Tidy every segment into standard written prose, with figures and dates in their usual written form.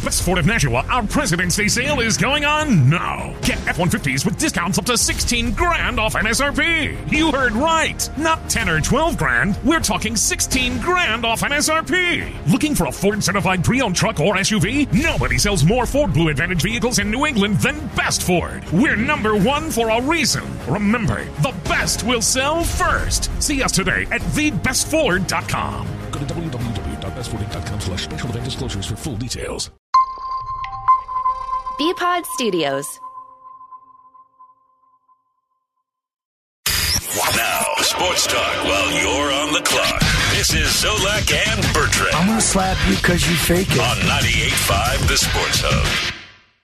Best Ford of Nashua, our President's Day sale is going on now. Get F-150s with discounts up to $16,000 off MSRP. You heard right. Not 10 or 12 grand. We're talking $16,000 off MSRP. Looking for a Ford certified pre-owned truck or SUV? Nobody sells more Ford Blue Advantage vehicles in New England than Best Ford. We're number one for a reason. Remember, the best will sell first. See us today at thebestford.com. Go to www.bestford.com/special event disclosures for full details. Bpod Studios. Now, sports talk while you're on the clock. This is Zolak and Bertrand. I'm going to slap you because you fake it. On 98.5 The Sports Hub.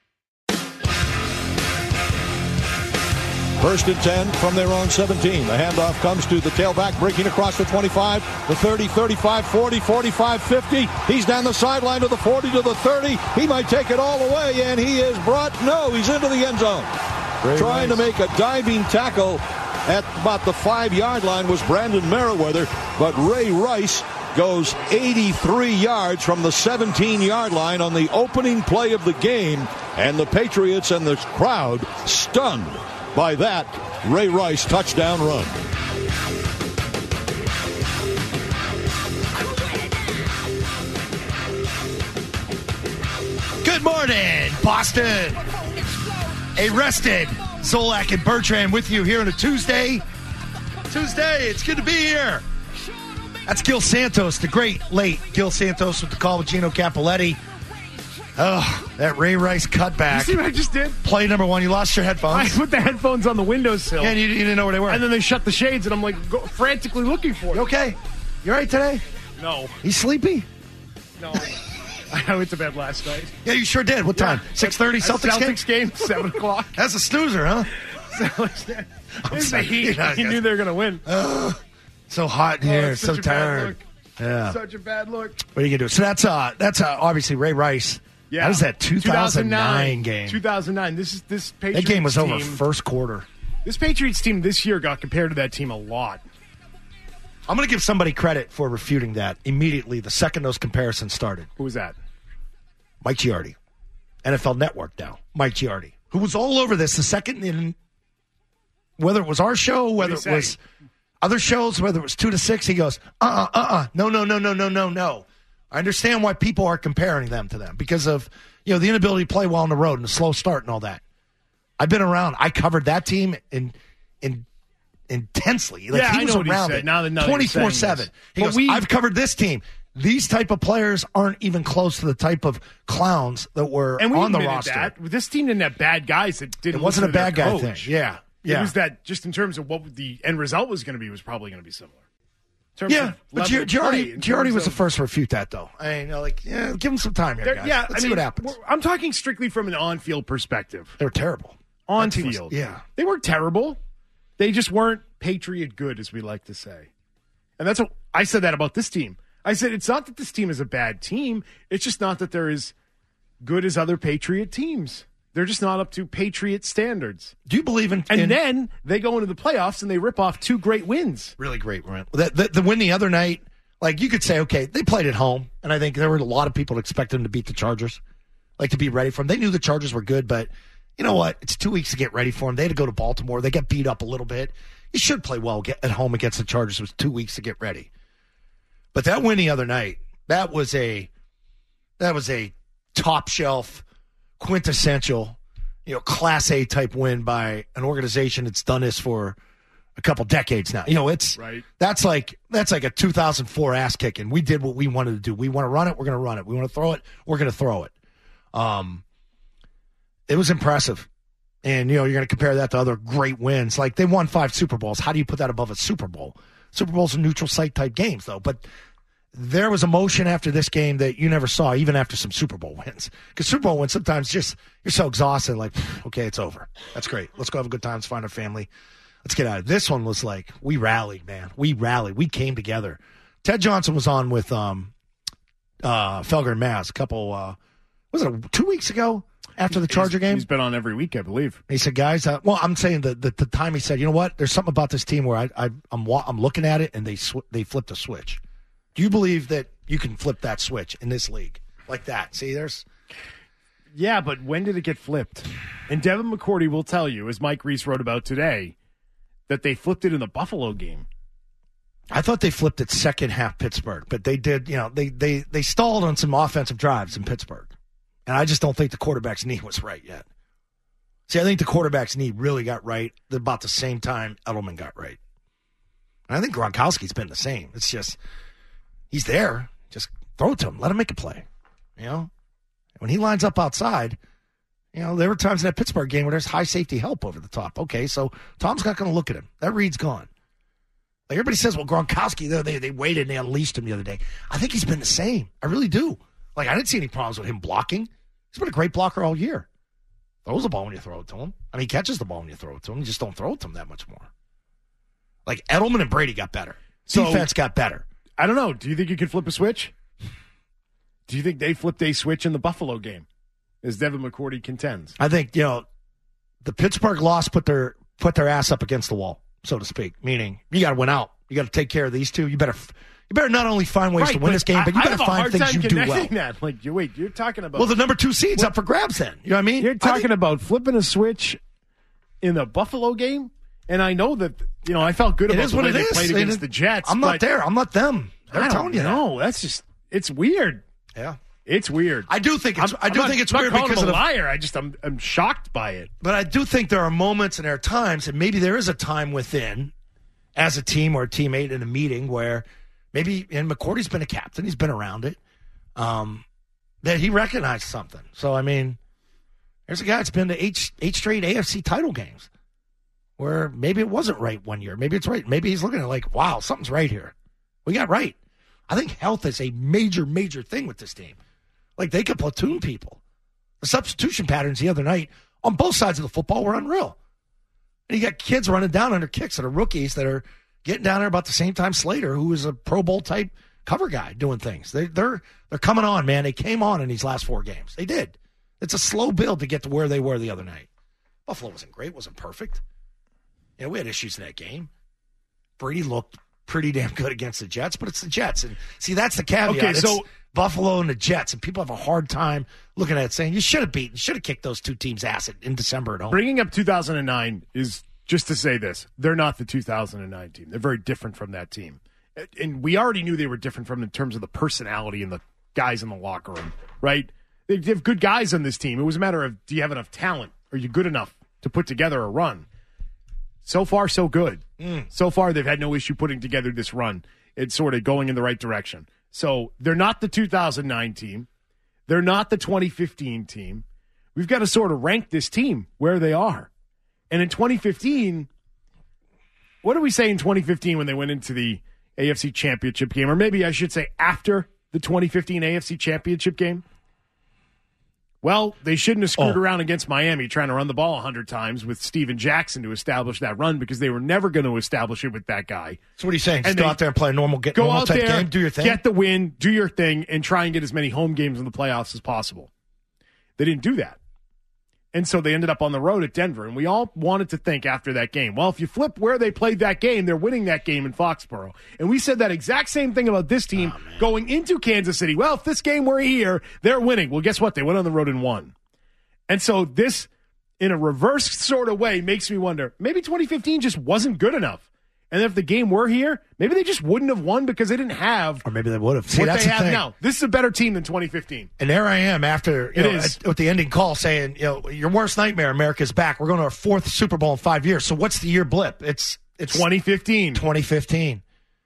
First and 10 from their own 17. The handoff comes to the tailback, breaking across the 25, the 30, 35, 40, 45, 50. He's down the sideline to the 40, to the 30. He might take it all the way, and he is brought. No, he's into the end zone. Trying to make a diving tackle at about the 5-yard line was Brandon Merriweather, but Ray Rice goes 83 yards from the 17-yard line on the opening play of the game, and the Patriots and the crowd stunned by that Ray Rice touchdown run. Good morning, Boston. A rested Zolak and Bertrand with you here on a Tuesday. It's good to be here. That's Gil Santos, the great late Gil Santos with the call with Gino Capoletti. Oh, that Ray Rice cutback. You see what I just did? Play number one. You lost your headphones. I put the headphones on the windowsill. Yeah, and you didn't know where they were. And then they shut the shades, and I'm like frantically looking for it. You okay? You all right today? No. You sleepy? No. I went to bed last night. Yeah, you sure did. What time? 6:30 Celtics game? 7 o'clock. That's a snoozer, huh? It's the heat. You knew they were going to win. So hot in here. So tired. Yeah. Such a bad look. What are you going to do? So that's obviously Ray Rice. Yeah. That was that 2009 game. 2009. This Patriots that game was team, over first quarter. This Patriots team this year got compared to that team a lot. I'm going to give somebody credit for refuting that immediately the second those comparisons started. Who was that? Mike Giardi. NFL Network now. Mike Giardi. Who was all over this the second in, whether it was our show, whether it was other shows, whether it was 2 to 6, he goes, no. I understand why people are comparing them to them because of, the inability to play well on the road and the slow start and all that. I've been around. I covered that team intensely. Like, he was around it 24/7. He goes, I've covered this team. These type of players aren't even close to the type of clowns that were on the roster. That. This team didn't have bad guys. It wasn't a bad guy thing. Yeah. It was that just in terms of what the end result was going to be was probably going to be similar. Yeah, but Giardi was the first to refute that, though. I mean, give him some time here, guys. Yeah, Let's see what happens. I'm talking strictly from an on-field perspective. They were terrible. On-field. Yeah. They weren't terrible. They just weren't Patriot good, as we like to say. And that's what I said that about this team. I said it's not that this team is a bad team. It's just not that they're as good as other Patriot teams. They're just not up to Patriot standards. Do you believe in... And then they go into the playoffs and they rip off 2 great wins. Really great win. The win the other night, like you could say, okay, they played at home, and I think there were a lot of people that expected them to beat the Chargers, like to be ready for them. They knew the Chargers were good, but you know what? It's 2 weeks to get ready for them. They had to go to Baltimore. They got beat up a little bit. You should play well at home against the Chargers. It was 2 weeks to get ready. But that win the other night, that was a top shelf, quintessential, Class A type win by an organization that's done this for a couple decades now. That's like a 2004 ass kicking. We did what we wanted to do. We want to run it, we're going to run it. We want to throw it, we're going to throw it. It was impressive. And, you're going to compare that to other great wins. Like, they won 5 Super Bowls. How do you put that above a Super Bowl? Super Bowls are neutral site type games, though. But there was emotion after this game that you never saw, even after some Super Bowl wins. Because Super Bowl wins, sometimes just you're so exhausted, like, okay, it's over. That's great. Let's go have a good time. Let's find our family. Let's get out of it. This one was like, we rallied, man. We rallied. We came together. Ted Johnson was on with Felger and Maz a couple, was it 2 weeks ago after the Charger game? He's been on every week, I believe. He said, guys, I'm saying the time he said, you know what? There's something about this team where I'm looking at it and they flipped a switch. Do you believe that you can flip that switch in this league like that? See, there's Yeah, but when did it get flipped? And Devin McCourty will tell you, as Mike Reese wrote about today, that they flipped it in the Buffalo game. I thought they flipped it second half Pittsburgh, but they did, they stalled on some offensive drives in Pittsburgh. And I just don't think the quarterback's knee was right yet. See, I think the quarterback's knee really got right about the same time Edelman got right. And I think Gronkowski's been the same. It's just, he's there. Just throw it to him. Let him make a play. When he lines up outside, there were times in that Pittsburgh game where there's high safety help over the top. Okay, so Tom's not going to look at him. That read's gone. Like everybody says, well, Gronkowski, they waited and they unleashed him the other day. I think he's been the same. I really do. Like, I didn't see any problems with him blocking. He's been a great blocker all year. Throws the ball when you throw it to him. I mean, he catches the ball when you throw it to him. You just don't throw it to him that much more. Like, Edelman and Brady got better. Defense got better. I don't know. Do you think you could flip a switch? Do you think they flipped a switch in the Buffalo game, as Devin McCourty contends? I think, the Pittsburgh loss put their ass up against the wall, so to speak, meaning you got to win out. You got to take care of these two. You better not only find ways to win this game, but you better find things you do well. That. Like, you're talking about... Well, the number 2 seed's up for grabs then. You know what I mean? You're talking about flipping a switch in the Buffalo game? And I know that, I felt good about the way they played against the Jets. I'm not there. I'm not them. They're telling you that. No, that's just... It's weird. Yeah. It's weird. I do think it's weird because of a liar. I'm shocked by it. But I do think there are moments and there are times, and maybe there is a time within, as a team or a teammate in a meeting where maybe, and McCourty's been a captain, he's been around it, that he recognized something. So, I mean, there's a guy that's been to eight straight AFC title games where maybe it wasn't right one year. Maybe it's right. Maybe he's looking at it like, wow, something's right here. We got right. I think health is a major, major thing with this team. Like, they could platoon people. The substitution patterns the other night on both sides of the football were unreal. And you got kids running down under kicks that are rookies that are getting down there about the same time Slater, who is a Pro Bowl type cover guy, doing things. They're coming on, man. They came on in these last 4 games. They did. It's a slow build to get to where they were the other night. Buffalo wasn't great, wasn't perfect. We had issues in that game. Brady looked pretty damn good against the Jets, but it's the Jets. And see, that's the caveat. Okay, so Buffalo and the Jets, and people have a hard time looking at it saying you should have kicked those 2 teams' ass in December at home. Bringing up 2009 is just to say this. They're not the 2009 team. They're very different from that team. And we already knew they were different from in terms of the personality and the guys in the locker room, right? They have good guys on this team. It was a matter of, do you have enough talent? Are you good enough to put together a run? So far, so good. So far, they've had no issue putting together this run. It's sort of going in the right direction. So they're not the 2009 team. They're not the 2015 team. We've got to sort of rank this team where they are. And in 2015, what did we say in 2015 when they went into the AFC Championship game? Or maybe I should say after the 2015 AFC Championship game? Well, they shouldn't have screwed around against Miami trying to run the ball 100 times with Steven Jackson to establish that run because they were never going to establish it with that guy. So what are you saying? Just go out there and play a normal type game, do your thing? Get the win, do your thing, and try and get as many home games in the playoffs as possible. They didn't do that. And so they ended up on the road at Denver. And we all wanted to think after that game, well, if you flip where they played that game, they're winning that game in Foxborough. And we said that exact same thing about this team going into Kansas City. Well, if this game were here, they're winning. Well, guess what? They went on the road and won. And so this, in a reverse sort of way, makes me wonder, maybe 2015 just wasn't good enough. And if the game were here, maybe they just wouldn't have won because they didn't have. Or maybe they would have. See, what that's they the have thing. Now. This is a better team than 2015. And there I am after with the ending call saying, your worst nightmare, America's back. We're going to our 4th Super Bowl in 5 years. So what's the year blip? It's 2015. 2015.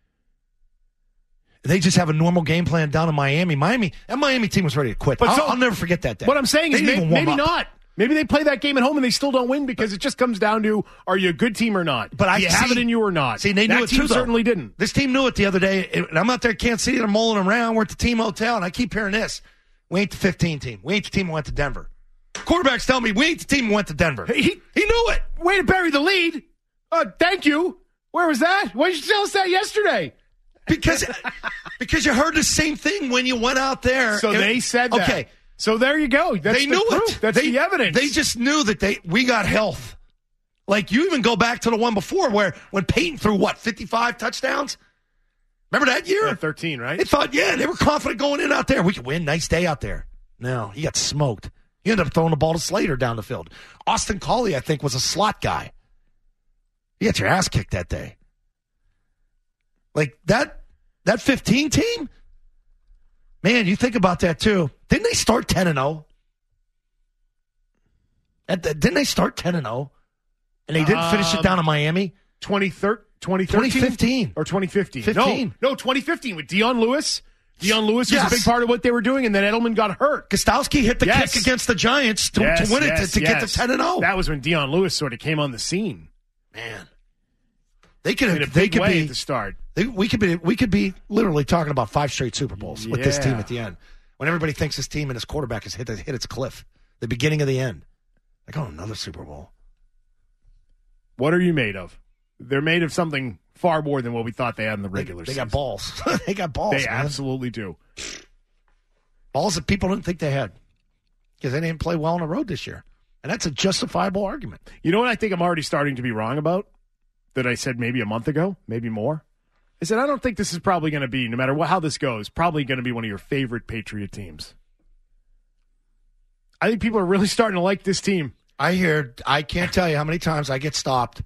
They just have a normal game plan down in Miami. That Miami team was ready to quit. I'll never forget that day. What I'm saying is maybe not. Maybe they play that game at home and they still don't win because it just comes down to, are you a good team or not? But you have it in you or not? See, they knew that it team too, though. Certainly didn't. This team knew it the other day. And I'm out there at Kansas City and I'm mulling around. We're at the team hotel and I keep hearing this. We ain't the 15 team. We ain't the team who went to Denver. Quarterbacks tell me we ain't the team who went to Denver. He knew it. Way to bury the lead. Thank you. Where was that? Why did you tell us that yesterday? Because you heard the same thing when you went out there. So they said that. Okay. So there you go. They knew it. That's the evidence. They just knew that we got health. Like, you even go back to the one before where when Peyton threw, 55 touchdowns? Remember that year? Yeah, 13, right? They thought, they were confident going in out there. We could win. Nice day out there. No, he got smoked. He ended up throwing the ball to Slater down the field. Austin Coley, I think, was a slot guy. You got your ass kicked that day. Like, that 15 team? Man, you think about that, too. Didn't they start 10-0? Didn't they start 10-0? And they didn't finish it down in Miami? 2015. Or 2015. 15. No, 2015 with Dion Lewis. Dion Lewis was a big part of what they were doing, and then Edelman got hurt. Gostowski hit the kick against the Giants to win it, to get to 10-0. That was when Dion Lewis sort of came on the scene. Man. They could be at the start. We could be literally talking about 5 straight Super Bowls with this team at the end. When everybody thinks this team and his quarterback has hit its cliff, the beginning of the end. Like, oh, another Super Bowl. What are you made of? They're made of something far more than what we thought they had in the regular season. They got balls. They got balls. They absolutely do. Balls that people didn't think they had because they didn't play well on the road this year. And that's a justifiable argument. You know what I think I'm already starting to be wrong about? That I said maybe a month ago, maybe more? I said, I don't think this is probably going to be, no matter how this goes, probably going to be one of your favorite Patriot teams. I think people are really starting to like this team. I can't tell you how many times I get stopped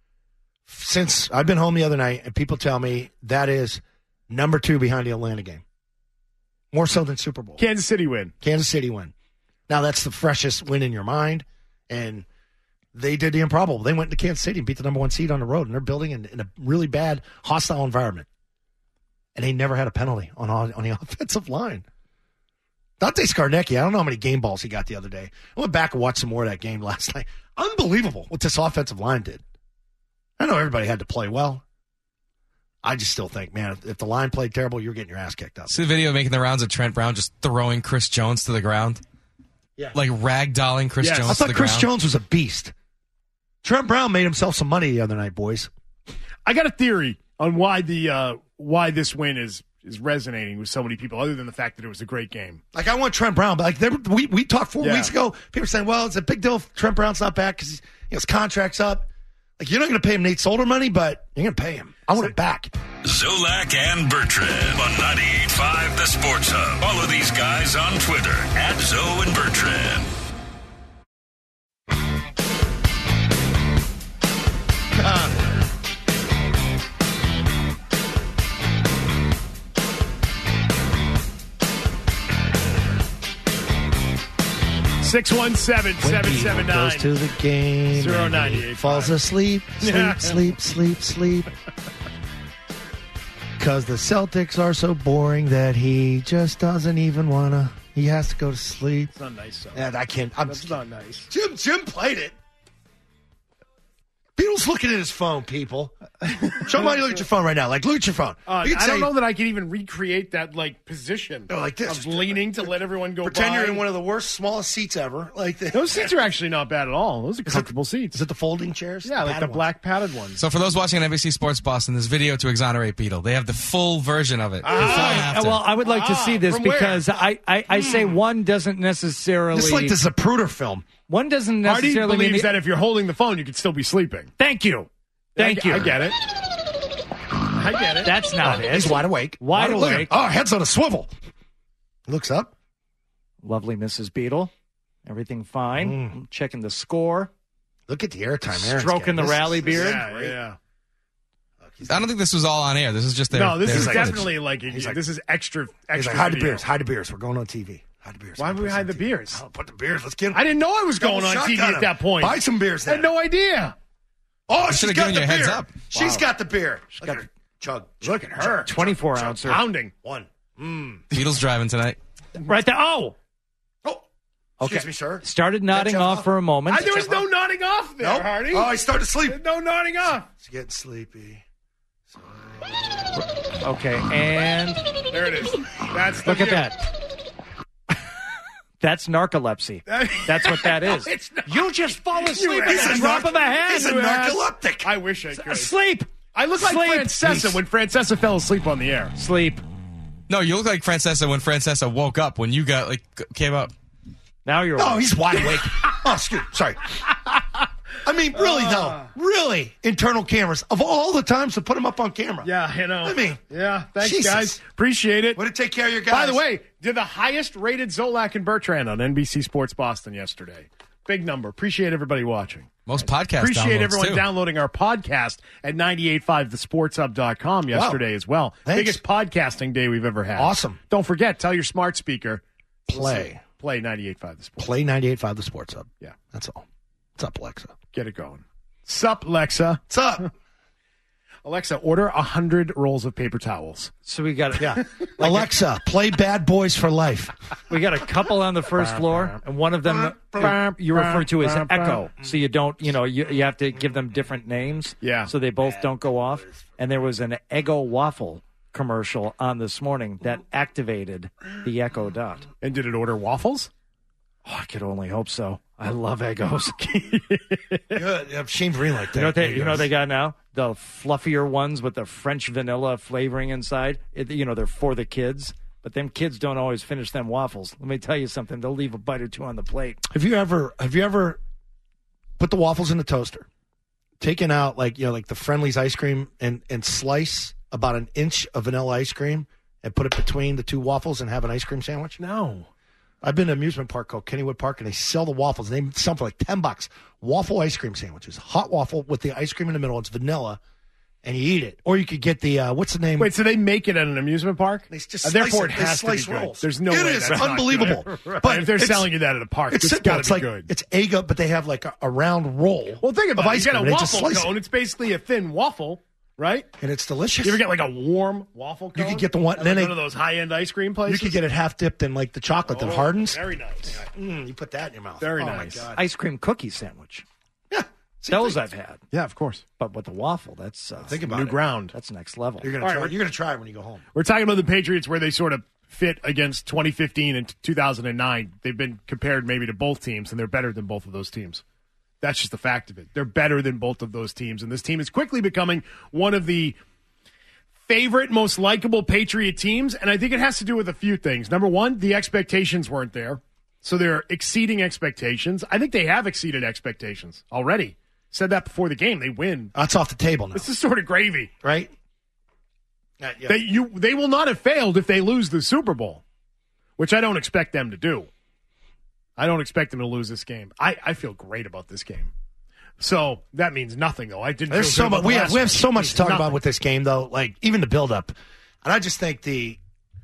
since I've been home the other night, and people tell me that is number 2 behind the Atlanta game. More so than Super Bowl. Kansas City win. Now, that's the freshest win in your mind, and they did the improbable. They went to Kansas City and beat the number 1 seed on the road, and they're building in a really bad, hostile environment. And they never had a penalty on the offensive line. Dante Scarnecchia, I don't know how many game balls he got the other day. I went back and watched some more of that game last night. Unbelievable what this offensive line did. I know everybody had to play well. I just still think, man, if the line played terrible, you're getting your ass kicked up. See the video making the rounds of Trent Brown just throwing Chris Jones to the ground? Yeah. Like ragdolling Chris Jones to the ground? I thought Chris Jones was a beast. Trent Brown made himself some money the other night, boys. I got a theory on why this win is resonating with so many people, other than the fact that it was a great game. Like, I want Trent Brown, but like we talked 4 weeks ago. People were saying, well, it's a big deal if Trent Brown's not back because his contract's up. Like, you're not going to pay him Nate Solder money, but you're going to pay him. I want it back. Zolak and Bertrand on 98.5 The Sports Hub. Follow these guys on Twitter @Zo and Bertrand. Six 617-779. Goes to the game. 098. Falls asleep. Sleep. Because the Celtics are so boring that he just doesn't even want to. He has to go to sleep. It's not nice, so. Yeah, I can't. That's not nice. Jim played it. Beatle's looking at his phone, people. Somebody look at your phone right now. Like, look at your phone. I don't know that I can even recreate that, like, position. Oh, like this. Of leaning to let everyone go Pretend by. you're in one of the worst, smallest seats ever. Like this. Those seats are actually not bad at all. Those are comfortable seats. Is it the folding chairs? Yeah, like the black padded ones. So for those watching on NBC Sports Boston, this video to exonerate Beetle. They have the full version of it. Well, I would like to see this because I say one doesn't necessarily... It's like the Zapruder film. One doesn't necessarily Hardy believes that if you're holding the phone, you could still be sleeping. Thank you. I get it. That's not it. He's wide awake. Wide awake. Oh, head's on a swivel. Looks up. Lovely Mrs. Beetle. Everything fine. I'm checking the score. Look at the airtime. Aaron's Stroking the rally beard. Yeah. I don't think this was all on air. This is just their... No, this is footage. definitely this is extra He's like, hide the beers. We're going on TV. Hide the beers. Why would we hide the beers? Oh, put the beers. Let's get them. I didn't know I was going on TV at that point. Buy some beers I then. had no idea. Oh, she's got the beer. Heads up. She's got the beer. She's got her. Chug. Look at her. 24-ouncer. Pounding. One. Beetle's driving tonight. Right there. Oh. Excuse me, sir. Started nodding off for a moment. There was no nodding off there, Nope. Hardy. Oh, he started to sleep. No nodding off. He's getting sleepy. Okay, and... There it is. That's the Look at that. That's narcolepsy. That's what that is. You just fall asleep at the drop of a hat. He's a narcoleptic. I wish I could. Sleep. I look like Francesa when Francesa fell asleep on the air. Sleep. No, you look like Francesa when Francesa woke up, when you came up. Now you're Oh, he's wide awake. Oh, excuse me. Sorry. I mean, really, though. Really, internal cameras. Of all the times to put them up on camera. Yeah, you know. I mean, yeah, thanks, Jesus. guys. Appreciate it. Way to take care of your guys. By the way, did the highest rated Zolak and Bertrand on NBC Sports Boston yesterday. Big number. Appreciate everybody watching. Most podcast Appreciate downloads, everyone too. downloading our podcast at 985thesportshub.com yesterday as well. Thanks. Biggest podcasting day we've ever had. Awesome. Don't forget, tell your smart speaker. Play 98.5 The Sports. Play 98.5 The Sports Hub. Yeah. That's all. What's up, Alexa? Get it going. Sup, Alexa. What's up? Alexa, order 100 rolls of paper towels. So we got Alexa, play Bad Boys for Life. we got a couple on the first floor, and one of them you refer to as Echo. So you don't, you have to give them different names. Yeah. So they both don't go off. And there was an Eggo waffle commercial on this morning that activated the Echo Dot. And did it order waffles? Oh, I could only hope so. I love Eggos. Good. Shane Vereen like that. You know what they got now? The fluffier ones with the French vanilla flavoring inside. They're for the kids. But them kids don't always finish them waffles. Let me tell you something. They'll leave a bite or two on the plate. Have you ever put the waffles in the toaster, taken out like the Friendly's ice cream and slice about an inch of vanilla ice cream and put it between the two waffles and have an ice cream sandwich? No. I've been to an amusement park called Kennywood Park, and they sell the waffles. They sell for like $10. Waffle ice cream sandwiches. Hot waffle with the ice cream in the middle. It's vanilla, and you eat it. Or you could get the, what's the name? Wait, so they make it at an amusement park? They just therefore slice it has slice to be good. rolls. There's no it way is that's not unbelievable. good. But if they're it's- selling you that at a park, it's it's simple. got to It's be like good. it's egg, but they have like a round roll. Well, think about of it. ice You get cream, a and they just waffle slice cone. it. It's basically a thin waffle, right? And it's delicious. You ever get like a warm waffle cone? You could get the one- At then like they- one of those high-end ice cream You places? could get it half dipped in like the chocolate that hardens. Very nice. You put that in your mouth. Very oh nice. My God. Ice cream cookie sandwich. Yeah. Those I've had. Yeah, of course. But with the waffle, that's Think about New it. ground. that's next level. You're gonna All try. right, You're gonna try it when you go home. We're talking about the Patriots where they sort of fit against 2015 and 2009. They've been compared maybe to both teams, and they're better than both of those teams. That's just the fact of it. They're better than both of those teams, and this team is quickly becoming one of the favorite, most likable Patriot teams, and I think it has to do with a few things. Number one, the expectations weren't there, so they're exceeding expectations. I think they have exceeded expectations already. Said that before the game. They win. That's off the table now, This is sort of gravy. right? Yeah. They will not have failed if they lose the Super Bowl, which I don't expect them to do. I don't expect them to lose this game. I feel great about this game. So that means nothing, though. I didn't. There's feel so good much. about We the have last so one. much to talk Nothing. about with this game, though. Like even the build-up, and I just think the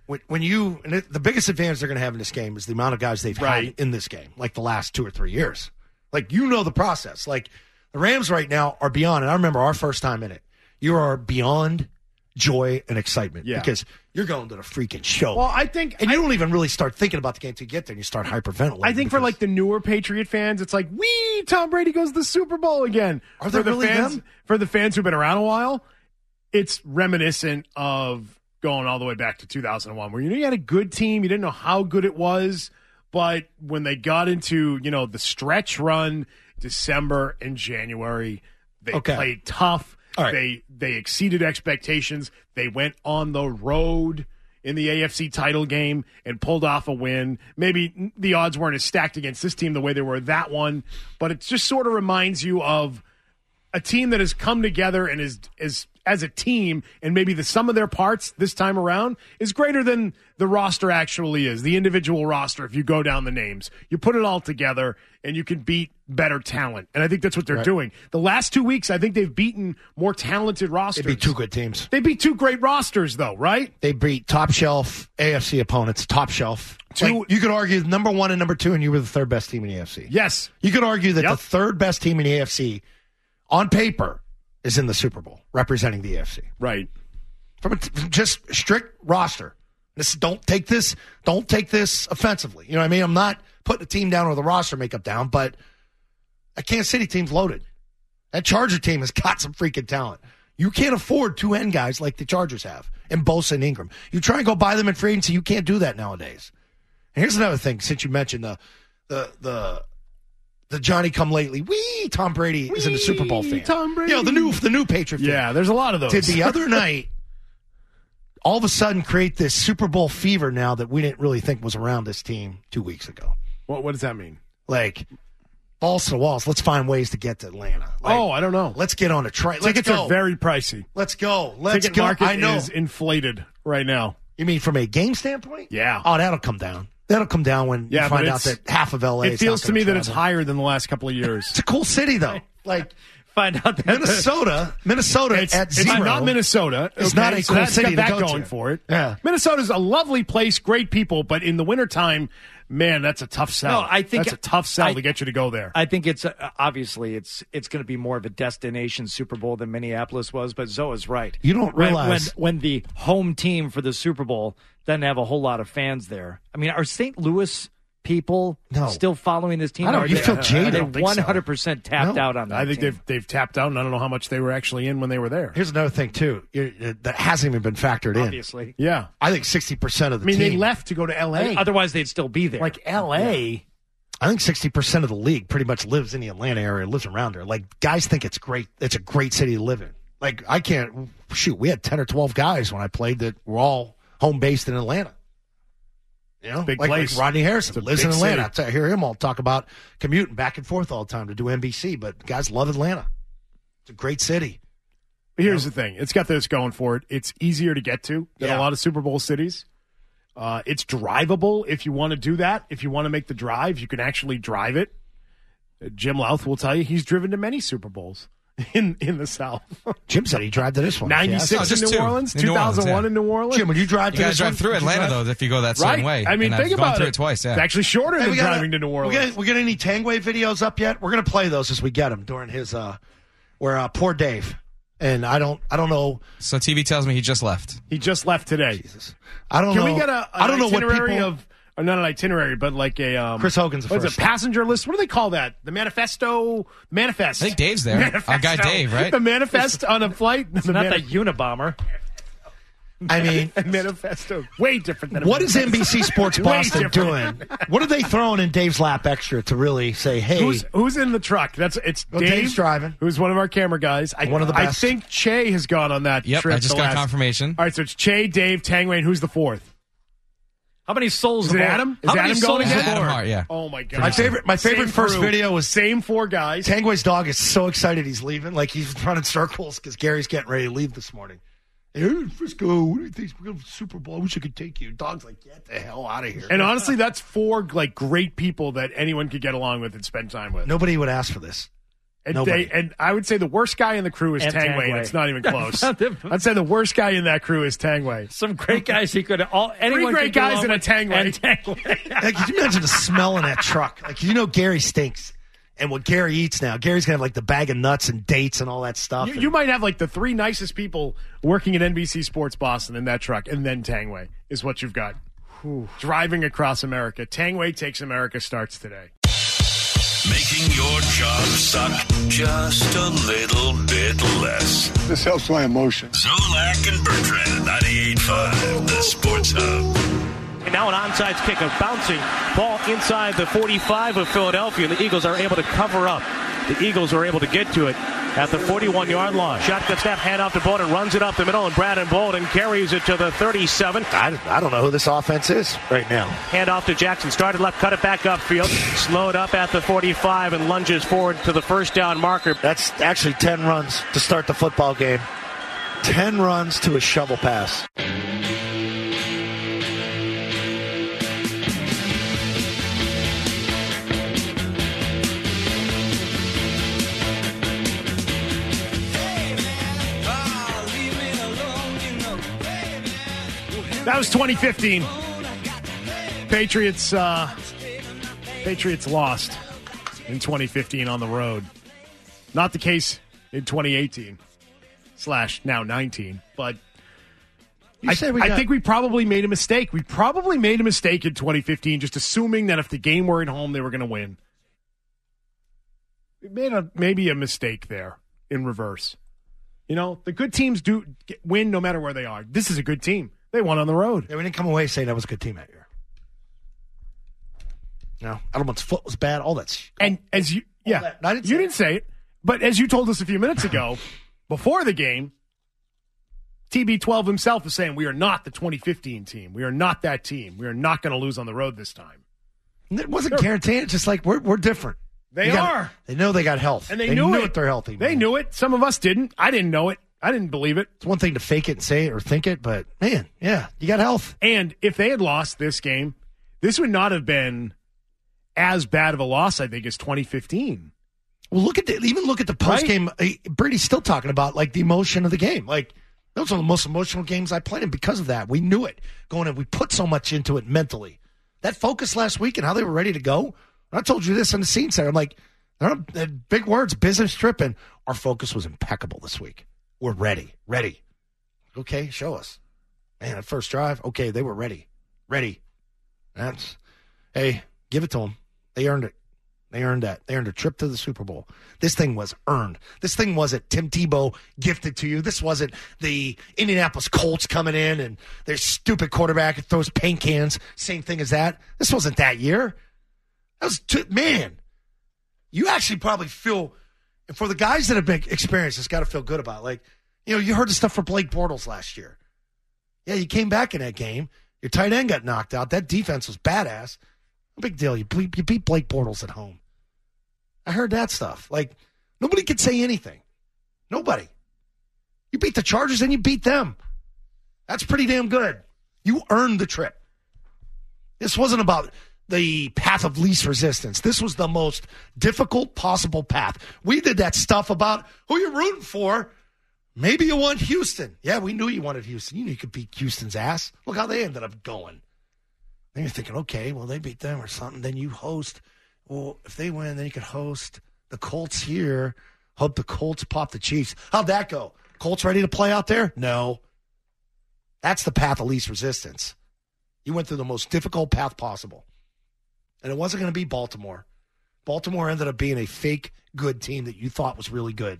biggest advantage they're going to have in this game is the amount of guys they've Right. had in this game, like the last 2 or 3 years. Like the process. Like the Rams right now are beyond. And I remember our first time in it. You are beyond joy and excitement because you're going to the freaking show. Well, I think, and you don't even really start thinking about the game till you get there and you start hyperventilating. I think for because- like the newer Patriot fans, it's like, wee, Tom Brady goes to the Super Bowl again. Are there for the really fans, them? For the fans who've been around a while, it's reminiscent of going all the way back to 2001, where you had a good team, you didn't know how good it was, but when they got into the stretch run, December and January, they played tough. All right. They exceeded expectations. They went on the road in the AFC title game and pulled off a win. Maybe the odds weren't as stacked against this team the way they were that one, but it just sort of reminds you of a team that has come together and is as a team, and maybe the sum of their parts this time around is greater than the roster actually is, the individual roster. If you go down the names, you put it all together and you can beat better talent. And I think that's what they're doing. The last 2 weeks, I think they've beaten more talented rosters. They beat two good teams. They beat two great rosters, though, right? They beat top shelf AFC opponents, top shelf. Two- You could argue number 1 and number 2, and you were the third best team in the AFC. Yes. You could argue that Yep. the third best team in the AFC, on paper, is in the Super Bowl, representing the AFC. Right. From just strict roster. Don't take this offensively. You know what I mean? I'm not putting the team down or the roster makeup down, but that Kansas City team's loaded. That Charger team has got some freaking talent. You can't afford 2 end guys like the Chargers have, and Bosa and Ingram. You try and go buy them in free agency, you can't do that nowadays. And here's another thing, since you mentioned the Johnny come lately. Tom Brady isn't a Super Bowl fan. Tom Brady. The new Patriot fan. Yeah, there's a lot of those. Did the other night all of a sudden create this Super Bowl fever now that we didn't really think was around this team 2 weeks ago. What does that mean? Like balls to the walls. Let's find ways to get to Atlanta. I don't know. Let's get on a train. Tickets are very pricey. Let's go. Let's Ticket go. market I know. is inflated right now. You mean from a game standpoint? Yeah. Oh, that'll come down. That'll come down when you find out that half of LA. It feels to me that it's higher than the last couple of years. It's a cool city, though. Like Find out that Minnesota at zero. It's not Minnesota. It's not a cool city to got go that going to. for it. Yeah. Minnesota's a lovely place, great people, but in the wintertime, man, that's a tough sell. No, I think that's a tough sell to get you to go there. I think it's obviously it's going to be more of a destination Super Bowl than Minneapolis was, but Zoe's right. You don't realize when the home team for the Super Bowl doesn't have a whole lot of fans there. I mean, are St. Louis people still following this team? I don't. You feel jaded. Are they 100% tapped out on that? I think team? they've tapped out, and I don't know how much they were actually in when they were there. Here's another thing too that hasn't even been factored Obviously. Yeah, I think 60% of the team. team. They left to go to L.A. Otherwise, they'd still be there. Like L.A. I think 60% of the league pretty much lives in the Atlanta area, lives around there. Like, guys think it's great. It's a great city to live in. Like, I can't shoot. We had 10 or 12 guys when I played that were all home based in Atlanta. You know, big like place. Rodney Harrison lives in big Atlanta. city. I hear him all talk about commuting back and forth all the time to do NBC, but guys love Atlanta. It's a great city. But here's the thing. It's got this going for it. It's easier to get to than a lot of Super Bowl cities. It's drivable if you want to do that. If you want to make the drive, you can actually drive it. Jim Louth will tell you he's driven to many Super Bowls in the South. Jim said he drive to this one. 96 in New Orleans, 2001 in New Orleans. Jim, would you drive to You this gotta one? drive through Atlanta, though, if you go that certain way. I mean, and think I've gone about through it. it twice, yeah. It's actually shorter than driving to New Orleans. We get any Tangway videos up yet? We're going to play those as we get them during his, where poor Dave. And I don't know. So TV tells me he just left. He just left today. Jesus. I don't know. Can we get I don't know what itinerary people, of, or not an itinerary, but like a Chris Hogan's the what's first. it, passenger list? What do they call that? The manifest. I think Dave's there. Our guy Dave, right? The manifest on a flight. It's not the Unabomber. I mean, manifesto. Way different than what is NBC Sports Boston different. doing? What are they throwing in Dave's lap extra to really say, hey, who's in the truck? It's Well, Dave, Dave's driving. Who's one of our camera guys. One of the I best. think Che has gone on that Yep, trip. I just the got last- confirmation. All right, so it's Che, Dave, Tangway, and who's the fourth? How many souls? Is it aboard? Adam? Is How many Adam going souls again? Adam aboard? Hart, yeah. Oh my god! My favorite Same first crew. video was same four guys. Tangway's dog is so excited he's leaving. Like he's running circles because Gary's getting ready to leave this morning. Hey, Frisco, what do you think? We're going to Super Bowl. I wish I could take you. Dog's like, get the hell out of here. And honestly, that's four like great people that anyone could get along with and spend time with. Nobody would ask for this. And, Nobody. and I would say the worst guy in the crew is And Tangway, and Tangway. it's not even close. I'd say the worst guy in that crew is Tangway. Some great guys he could anyone great could get guys along in a with, Tangway. and Tangway. Like, could you imagine the smell in that truck? Like, you know, Gary stinks. And what Gary eats now, Gary's going to have like the bag of nuts and dates and all that stuff. You might have like the three nicest people working at NBC Sports Boston in that truck, and then Tangway is what you've got. Driving across America. Tangway Takes America starts today. Making your job suck just a little bit less. This helps my emotions. Zolak and Bertrand, 98.5, the Sports Hub. And now an onside kick, a bouncing ball inside the 45 of Philadelphia. The Eagles are able to cover up. The Eagles are able to get to it at the 41-yard line. Shotgun snap, handoff to Bolden, runs it up the middle, and Brandon Bolden carries it to the 37. I don't know who this offense is right now. Handoff to Jackson, started left, cut it back upfield, slowed up at the 45, and lunges forward to the first down marker. That's actually 10 runs to start the football game. 10 runs to a shovel pass. That was 2015. Patriots lost in 2015 on the road. Not the case in 2018 / now 19. But I think we probably made a mistake. We probably made a mistake in 2015, just assuming that if the game were at home, they were going to win. We made maybe a mistake there in reverse. You know, the good teams do win no matter where they are. This is a good team. They won on the road. Yeah, we didn't come away saying that was a good team that year. No, Edelman's foot was bad. All that. And as you, yeah, I didn't say you didn't say it, but as you told us a few minutes ago, before the game, TB12 himself was saying, we are not the 2015 team. We are not that team. We are not going to lose on the road this time. It wasn't guaranteed. It's just like we're different. They are. They know they got health. And they knew it. They're healthy. They knew it. Some of us didn't. I didn't know it. I didn't believe it. It's one thing to fake it and say it or think it, but, man, yeah, you got health. And if they had lost this game, this would not have been as bad of a loss, I think, as 2015. Well, look at the post game. Right? Brady's still talking about like the emotion of the game. Like those are the most emotional games I played in because of that. We knew it going in. We put so much into it mentally. That focus last week and how they were ready to go. I told you this in the scene center. I'm like, big words, business trip, and our focus was impeccable this week. We're ready. Okay, show us. Man, at first drive, okay, they were ready. Hey, give it to them. They earned it. They earned that. They earned a trip to the Super Bowl. This thing was earned. This thing wasn't Tim Tebow gifted to you. This wasn't the Indianapolis Colts coming in and their stupid quarterback throws paint cans. Same thing as that. This wasn't that year. That was, man, you actually probably feel, and for the guys that have been experienced, it's got to feel good about it. Like, you heard the stuff for Blake Bortles last year. Yeah, you came back in that game. Your tight end got knocked out. That defense was badass. No big deal. You beat Blake Bortles at home. I heard that stuff. Like, nobody could say anything. Nobody. You beat the Chargers and you beat them. That's pretty damn good. You earned the trip. This wasn't about the path of least resistance. This was the most difficult possible path. We did that stuff about who you're rooting for. Maybe you want Houston. Yeah, we knew you wanted Houston. You knew you could beat Houston's ass. Look how they ended up going. Then you're thinking, okay, well, they beat them or something. Then you host. Well, if they win, then you could host the Colts here. Hope the Colts pop the Chiefs. How'd that go? Colts ready to play out there? No. That's the path of least resistance. You went through the most difficult path possible. And it wasn't going to be Baltimore. Baltimore ended up being a fake good team that you thought was really good.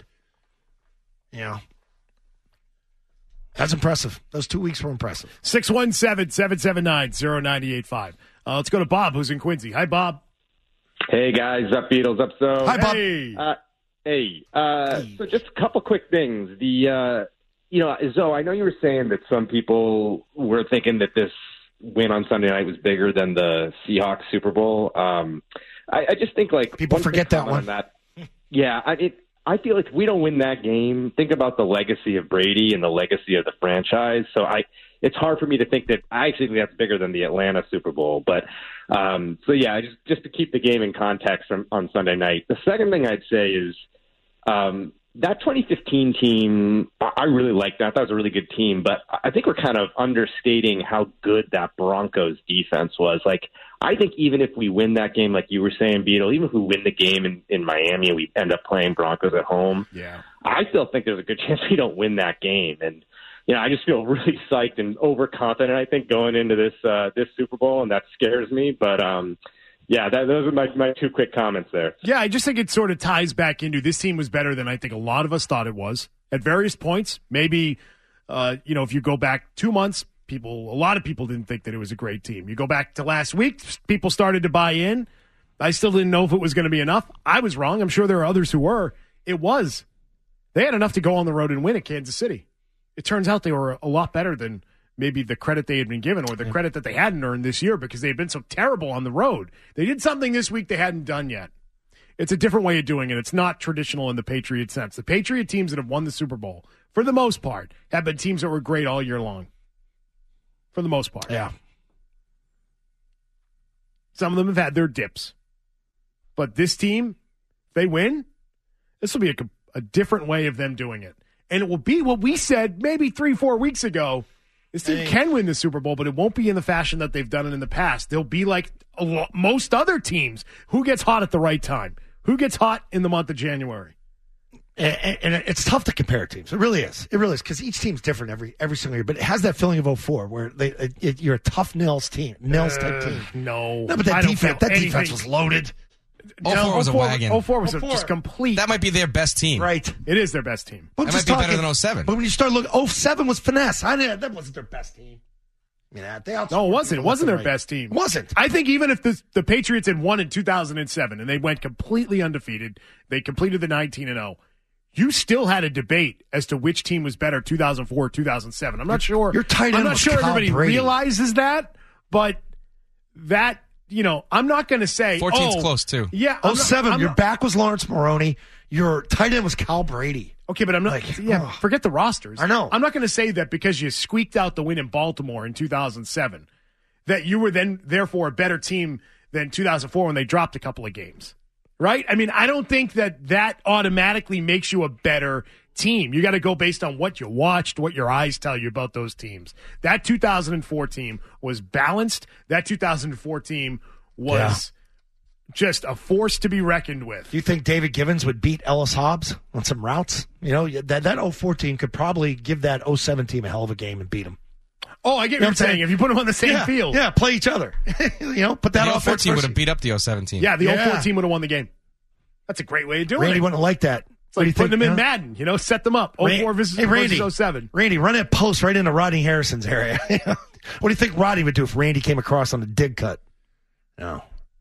That's impressive. Those 2 weeks were impressive. 617-779-0985. Let's go to Bob, who's in Quincy. Hi, Bob. Hey, guys. Up, Beatles. Up, so. Hi, Bob. Hey. So just a couple quick things. Zoe, I know you were saying that some people were thinking that this win on Sunday night was bigger than the Seahawks Super Bowl. I just think, like, people forget that one. Yeah, I feel like if we don't win that game, think about the legacy of Brady and the legacy of the franchise. So it's hard for me to think that I actually think that's bigger than the Atlanta Super Bowl. But just to keep the game in context on Sunday night. The second thing I'd say is that 2015 team, I really liked that. That was a really good team. But I think we're kind of understating how good that Broncos defense was. Like, I think even if we win that game, like you were saying, Beetle, even if we win the game in Miami and we end up playing Broncos at home, I still think there's a good chance we don't win that game. And, I just feel really psyched and overconfident, I think, going into this Super Bowl, and that scares me. But, those are my two quick comments there. Yeah, I just think it sort of ties back into this team was better than I think a lot of us thought it was at various points. Maybe, if you go back 2 months, a lot of people didn't think that it was a great team. You go back to last week, people started to buy in. I still didn't know if it was going to be enough. I was wrong. I'm sure there are others who were. It was. They had enough to go on the road and win at Kansas City. It turns out they were a lot better than maybe the credit they had been given or the credit that they hadn't earned this year because they had been so terrible on the road. They did something this week they hadn't done yet. It's a different way of doing it. It's not traditional in the Patriot sense. The Patriot teams that have won the Super Bowl, for the most part, have been teams that were great all year long. For the most part. Yeah. Some of them have had their dips. But this team, if they win, this will be a different way of them doing it. And it will be what we said maybe 3-4 weeks ago. This team can win the Super Bowl, but it won't be in the fashion that they've done it in the past. They'll be like most other teams. Who gets hot at the right time? Who gets hot in the month of January? And it's tough to compare teams. It really is. It really is because each team's different every single year. But it has that feeling of 2004 where you're a tough Nils team, Nils type team. No, but that defense was loaded. 04 was a wagon. 04 was just complete. That might be their best team. Right. It is their best team. That might be better than 07. But when you start looking, 07 was finesse. That wasn't their best team. It wasn't. It wasn't their best team. It wasn't. I think even if the Patriots had won in 2007 and they went completely undefeated, they completed the 19-0, you still had a debate as to which team was better, 2004 or 2007. I'm not sure. Your tight end I'm not was sure Kyle everybody Brady. realizes that, but that I'm not going to say 14's close too. Yeah, 07, your back was Lawrence Maroney. Your tight end was Cal Brady. Okay, but I'm not. Forget the rosters. I know. I'm not going to say that because you squeaked out the win in Baltimore in 2007 that you were then therefore a better team than 2004 when they dropped a couple of games, right? I mean, I don't think that automatically makes you a better team. You got to go based on what you watched, what your eyes tell you about those teams. That 2004 team was balanced. That 2004 team was just a force to be reckoned with. Do you think David Givens would beat Ellis Hobbs on some routes? That 04 team could probably give that 07 team a hell of a game and beat them. Oh, I get what you're saying. If you put them on the same field. Yeah, play each other. Put that the 04 team would have beat up the 07 team. Yeah, the 04 team would have won the game. That's a great way of doing it. Randy wouldn't like that. It's like putting them in Madden, set them up. 04 versus 07. Randy, run that post right into Rodney Harrison's area. What do you think Rodney would do if Randy came across on the dig cut? No.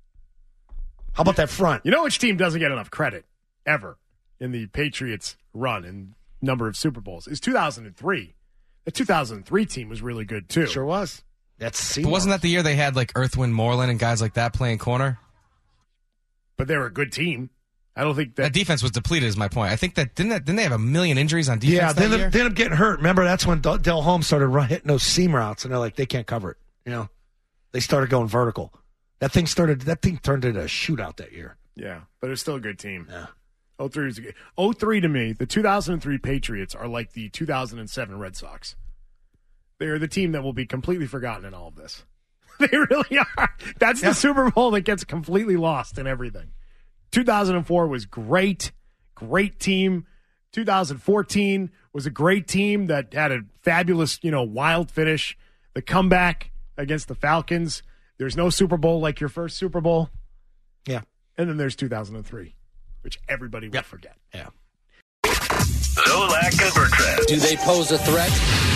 How about that front? You know which team doesn't get enough credit ever in the Patriots' run and number of Super Bowls? Is 2003. The 2003 team was really good, too. Sure was. But wasn't that the year they had, like, Earthwind Moreland and guys like that playing corner? But they were a good team. I don't think that defense was depleted is my point. I think that didn't they have a million injuries on defense that year? They ended up getting hurt. Remember, that's when Del Holmes started hitting those seam routes, and they're like, they can't cover it. They started going vertical. That thing turned into a shootout that year. Yeah, but it was still a good team. Yeah. 03 was a good. 03 to me, the 2003 Patriots are like the 2007 Red Sox. They are the team that will be completely forgotten in all of this. They really are. That's the Super Bowl that gets completely lost in everything. 2004 was great team. 2014 was a great team that had a fabulous, wild finish. The comeback against the Falcons. There's no Super Bowl like your first Super Bowl. Yeah. And then there's 2003, which everybody will forget. Yeah. Zolak and Bertrand. Do they pose a threat?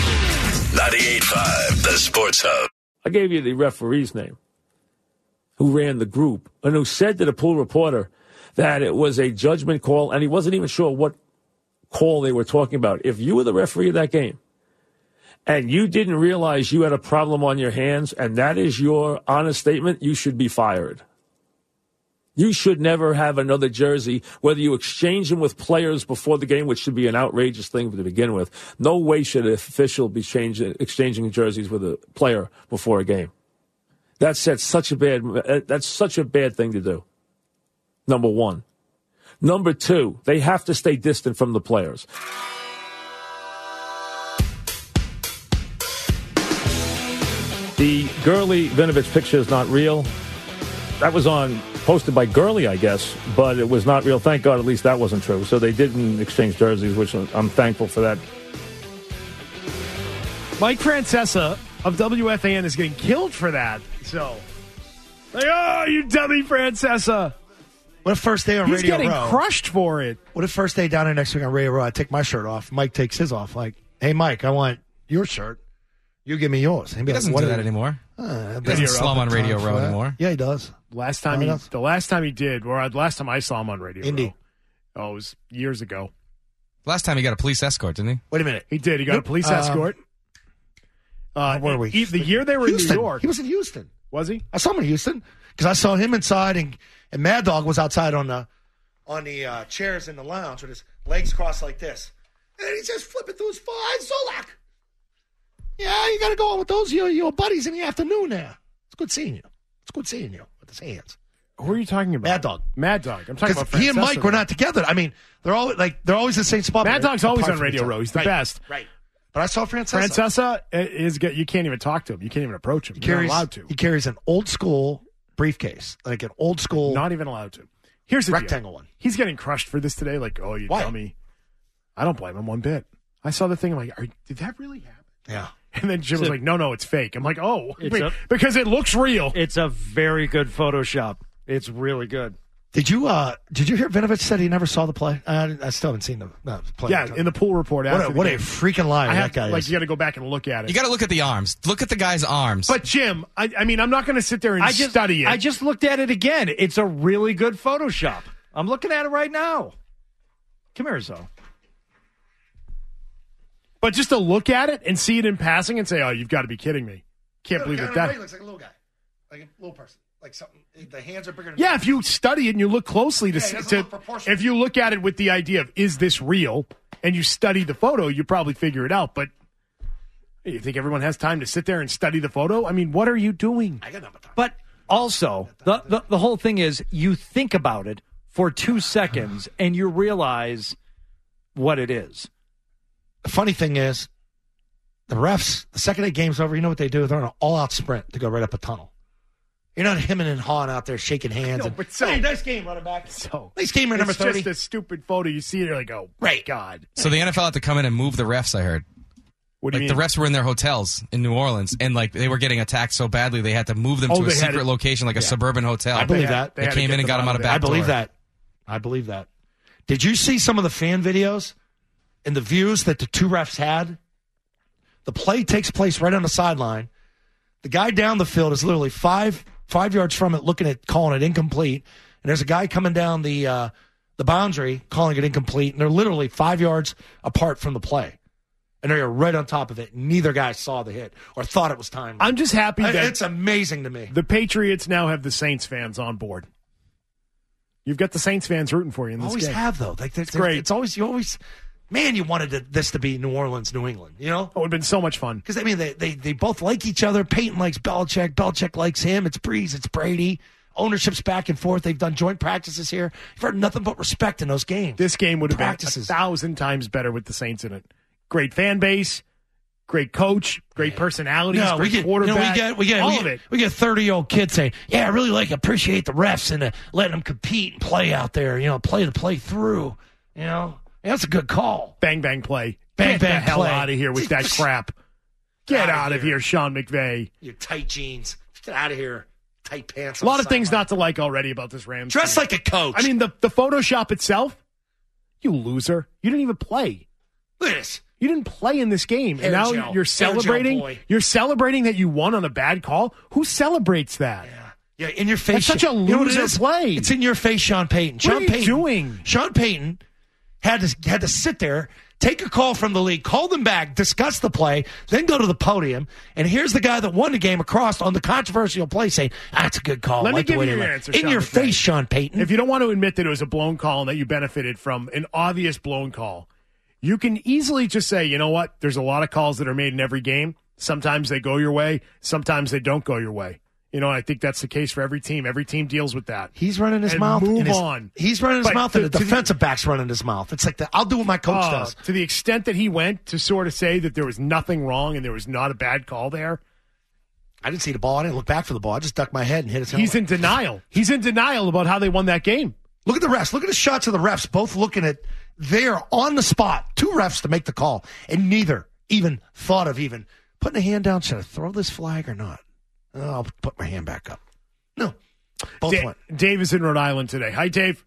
98.5, the Sports Hub. I gave you the referee's name who ran the group and who said to the pool reporter that it was a judgment call, and he wasn't even sure what call they were talking about. If you were the referee of that game and you didn't realize you had a problem on your hands, and that is your honest statement, you should be fired. You should never have another jersey, whether you exchange them with players before the game, which should be an outrageous thing to begin with. No way should an official be exchanging jerseys with a player before a game. That's such a bad thing to do. Number one. Number two, they have to stay distant from the players. The Gurley Vinovich picture is not real. That was posted by Gurley, I guess, but it was not real. Thank God at least that wasn't true. So they didn't exchange jerseys, which I'm thankful for that. Mike Francesa of WFAN is getting killed for that. So, you dummy Francesa. What if first day on He's Radio Row? He's getting crushed for it. What if first day down there next week on Radio Row, I take my shirt off, Mike takes his off. Like, hey, Mike, I want your shirt. You give me yours. He doesn't do that anymore. He doesn't slum on Radio Row anymore. Yeah, he does. The last time he did, or the last time I saw him on Radio Row. Oh, it was years ago. Last time he got a police escort, didn't he? Wait a minute. He did. He got a police escort. Where were we? The year they were Houston. in New York. He was in Houston. Was he? I saw him in Houston because I saw him inside, and Mad Dog was outside on the chairs in the lounge with his legs crossed like this. And he's just flipping through his phone. Zolak. Yeah, you got to go on with those your buddies in the afternoon there. It's good seeing you. With his hands. Who are you talking about? Mad Dog. I'm talking about he and Mike were not together. I mean, they're always in the same spot. Mad Dog's always on Radio Row. He's the best. Right. But I saw Francesa. Francesa is good. You can't even talk to him. You can't even approach him. You're not allowed to. He carries an old school briefcase, like an old school. Not even allowed to. Here's the rectangle one. He's getting crushed for this today. Like, oh, you dummy. I don't blame him one bit. I saw the thing. I'm like, did that really happen? Yeah. And then Jim was like, no, it's fake. I'm like, because it looks real. It's a very good Photoshop. It's really good. Did you hear Vinovich said he never saw the play? I still haven't seen the play. Yeah, in the pool report. What a freaking liar that guy is. You got to go back and look at it. You got to look at the arms. Look at the guy's arms. But Jim, I mean, I'm not going to sit there and study it. I just looked at it again. It's a really good Photoshop. I'm looking at it right now. Come here, Zoe. But just to look at it and see it in passing and say, oh, you've got to be kidding me. Can't believe that. He looks like a little guy. Like a little person. Like something, the hands are bigger than Yeah, if you study it and you look closely it doesn't look proportional. if you look at it with the idea of, is this real? And you study the photo, you probably figure it out. But you think everyone has time to sit there and study the photo? I mean, what are you doing? I got no time. But also, the whole thing is you think about it for 2 seconds and you realize what it is. The funny thing is, the refs, the second the game's over, you know what they do? They're on an all-out sprint to go right up a tunnel. You're not hemming and hawing out there shaking hands. Hey, nice game, running back. Nice game, number 30. It's just a stupid photo. You see it, you're like, oh, right. God. So the NFL had to come in and move the refs, I heard. What do you The mean? refs were in their hotels in New Orleans, and they were getting attacked so badly they had to move them to a secret location, like a suburban hotel. I believe that. They came in and got them out of back I believe that. I believe that. Did you see some of the fan videos and the views that the two refs had? The play takes place right on the sideline. The guy down the field is literally five yards from it, looking at calling it incomplete. And there's a guy coming down the boundary calling it incomplete, and they're literally 5 yards apart from the play. And they're right on top of it. Neither guy saw the hit or thought it was timed. I'm just happy that it's amazing to me. The Patriots now have the Saints fans on board. You've got the Saints fans rooting for you in this always game. Have though. Like it's great. It's always man, you wanted this to be New Orleans, New England. You know, it would have been so much fun because I mean they both like each other. Peyton likes Belichick. Belichick likes him. It's Breeze. It's Brady. Ownership's back and forth. They've done joint practices here. You've heard nothing but respect in those games. This game would have been 1,000 times better with the Saints in it. Great fan base, great coach, great personalities, great quarterback. We get all of it. We get 30-year-old kids saying, "Yeah, I really appreciate the refs and letting them compete and play out there. You know, play the play through. You know, that's a good call. Bang bang play. Get the hell out of here with that crap. Get out of here, Sean McVay. Your tight jeans. Get out of here. Tight pants. A lot of things not to like already about this Rams. Dress team. like a coach. I mean, the Photoshop itself. You loser. You didn't even play. Look at this. You didn't play in this game, and now you're celebrating. You're celebrating that you won on a bad call. Who celebrates that? Yeah, in your face. That's such a loser play. It's in your face, Sean Payton. What are you doing? Sean Payton had to sit there, take a call from the league, call them back, discuss the play, then go to the podium. And here's the guy that won the game across on the controversial play saying, that's a good call. Let me give you your answer, in your face, Sean Payton. If you don't want to admit that it was a blown call and that you benefited from an obvious blown call, you can easily just say, you know what? There's a lot of calls that are made in every game. Sometimes they go your way. Sometimes they don't go your way. You know, I think that's the case for every team. Every team deals with that. He's running his mouth. Move on. He's running his mouth, and the defensive back's running his mouth. It's like I'll do what my coach does. To the extent that he went to sort of say that there was nothing wrong and there was not a bad call there. I didn't see the ball. I didn't look back for the ball. I just ducked my head and hit his helmet. He's in denial. He's in denial about how they won that game. Look at the refs. Look at the shots of the refs, both looking at there on the spot. Two refs to make the call, and neither even thought of even putting a hand down. Should I throw this flag or not? Oh, I'll put my hand back up. No. Both went. Dave is in Rhode Island today. Hi, Dave.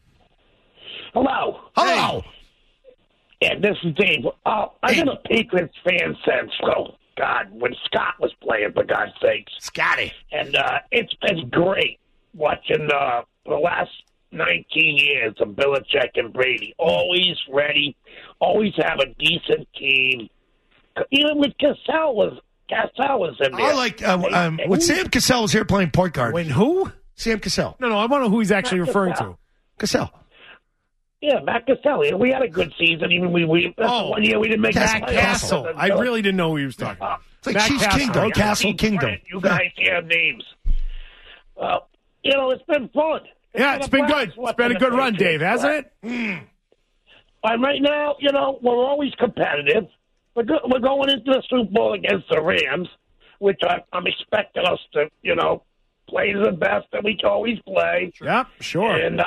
Hello. Hello. Hey. Yeah, this is Dave. I've been a Patriots fan since, God, when Scott was playing, for God's sakes. Scotty. And it's been great watching the last 19 years of Belichick and Brady. Always ready, always have a decent team. Even with Cassell was in there. I like when Sam Cassell was here playing point guard. When who? Sam Cassell. No, I want to know who he's actually referring to. Cassell. Yeah, Matt Cassell. We had a good season. Even one year we didn't make Matt Castle. I really didn't know who he was talking about. It's like Chiefs Kingdom. Castle Kingdom. You guys have names. Well, it's been fun. It's been good. It's been a good run, Dave, hasn't it? And right now, we're always competitive. We're going into the Super Bowl against the Rams, which I'm expecting us to, play the best that we always play. Yeah, sure. And,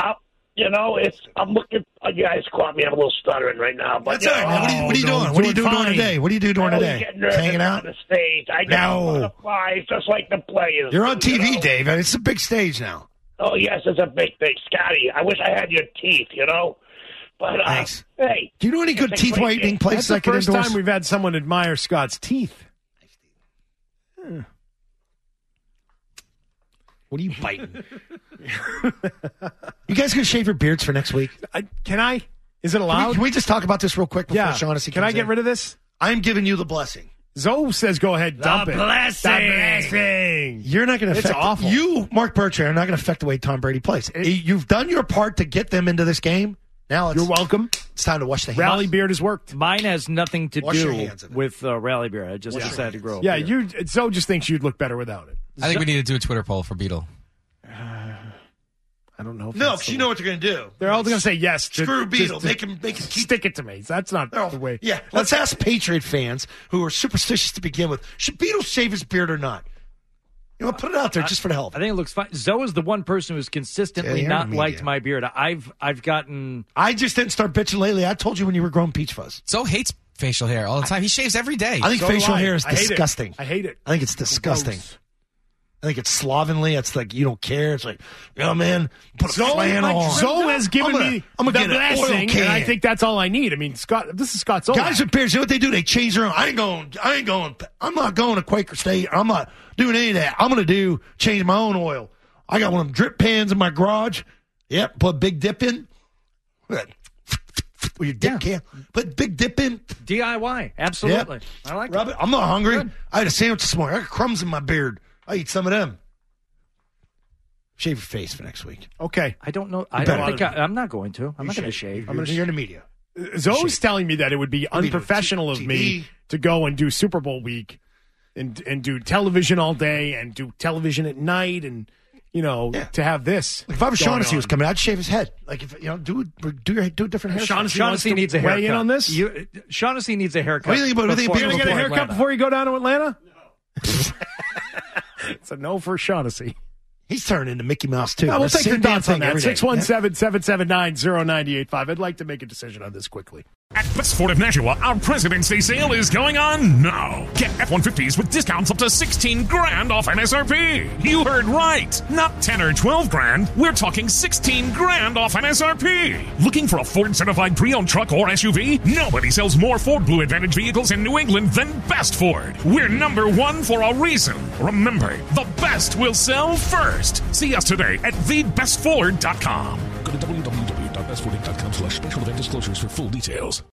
I'm looking. You guys caught me. I'm a little stuttering right now. But, that's all right. What are you doing? What are you doing during the day? What do you do during the day? Hanging out? On the stage. I get butterflies just like the players. You're on TV, Dave. It's a big stage now. Oh, yes, it's a big thing. Scotty, I wish I had your teeth, But, thanks. Hey. Do you know any good teeth whitening places That's the I can first endorse? time we've had someone admire Scott's teeth. What are you biting? You guys going to shave your beards for next week? Can I? Is it allowed? Can we just talk about this real quick before yeah. Shaughnessy Can I get rid of this? I'm giving you the blessing. Zoe says go ahead, dump it. The blessing. You're not going to affect awful. You, Mark Bertrand, are not going to affect the way Tom Brady plays. You've done your part to get them into this game. Now you're welcome. It's time to wash the hands. Rally beard has worked. Mine has nothing to Wash your hands of it. with Rally beard. I just decided to grow up. Yeah, beard. Zoe just thinks you'd look better without it. I think we need to do a Twitter poll for Beetle. I don't know. If No, because you know what they're going to do. They're all going to say yes. Screw Beetle. Make him keep stick it to me. That's not the way. Yeah, let's ask Patriot fans who are superstitious to begin with. Should Beetle shave his beard or not? You know, put it out there just for the help. I think it looks fine. Zoe is the one person who's consistently not liked my beard. I've gotten. I just didn't start bitching lately. I told you when you were growing peach fuzz. Zoe hates facial hair all the time. He shaves every day. I think facial hair is disgusting. I hate it. I think it's disgusting. I think it's slovenly. It's like you don't care. It's like, man, put a flannel on. Zoe has given me the blessing, and I think that's all I need. I mean, this is Scott's own. Guys with beards, you know what they do? They change their own. I'm not going to Quaker State. I'm not doing any of that. I'm going to change my own oil. I got one of them drip pans in my garage. Yep, put a big dip in. With your dip can. Put big dip in. DIY. Absolutely. Yep. I like Rub it. I'm not hungry. Good. I had a sandwich this morning. I got crumbs in my beard. I eat some of them. Shave your face for next week. Okay. I don't know. I'm not going to. I'm not going to shave. You're in the media. Zoe's telling me that it would be unprofessional of me to go and do Super Bowl week and do television all day and do television at night and, to have this. Like if I was Shaughnessy was coming, I'd shave his head. Like if do a different haircut. Shaughnessy needs a haircut. Weigh in on this? Shaughnessy needs a haircut. What do you think about You're going to get a haircut before you go down to Atlanta? No. It's a no for Shaughnessy. He's turning into Mickey Mouse, too. We'll take your thoughts on that. 617-779-0985. I'd like to make a decision on this quickly. At Best Ford of Nashua, our President's Day sale is going on now. Get F-150s with discounts up to $16,000 off MSRP. You heard right. Not 10 or 12 grand. We're talking $16,000 off MSRP. Looking for a Ford certified pre-owned truck or SUV? Nobody sells more Ford Blue Advantage vehicles in New England than Best Ford. We're number one for a reason. Remember, the best will sell first. See us today at thebestford.com. Go to www.bestford.com/special event disclosures for full details.